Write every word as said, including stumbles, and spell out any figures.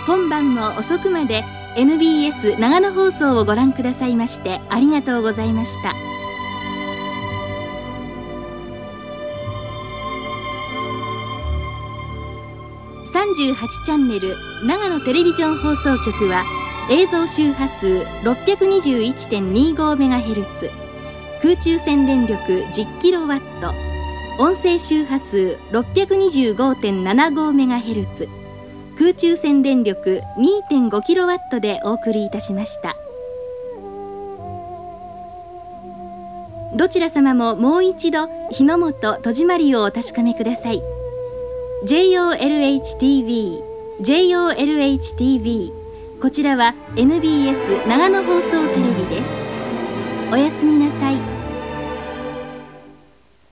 今晩も遅くまで エヌビーエス 長野放送をご覧くださいましてありがとうございました。さんじゅうはちチャンネル長野テレビジョン放送局は映像周波数 ろっぴゃくにじゅういちてんにごメガヘルツ、空中線電力 じゅっキロワット、音声周波数 ろっぴゃくにじゅうごてんななごメガヘルツ、空中線電力 にてんごキロワット でお送りいたしました。どちら様ももう一度火の元戸締まりをお確かめください。 ジェイオーエルエイチティーブイ ジェイオーエルエイチティーブイ こちらは エヌビーエス 長野放送テレビです。おやすみなさい。